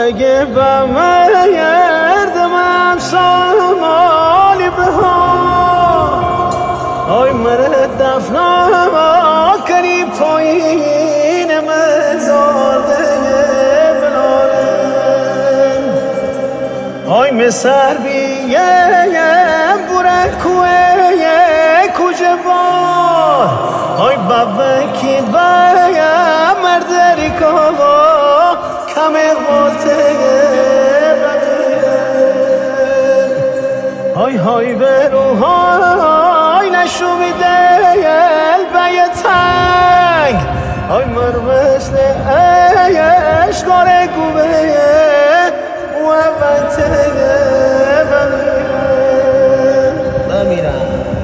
اگه به مرد من سامالی به ها آی مرد دفنا کنی پایین مزار بلالم آی مسر بیم بوره کوه کجا بار آی بابا کی بایم مردری کاوا کمه غاته های های برو های نشو میده البه تنگ های مرمشت اشگار گوبه و بنته بمیرم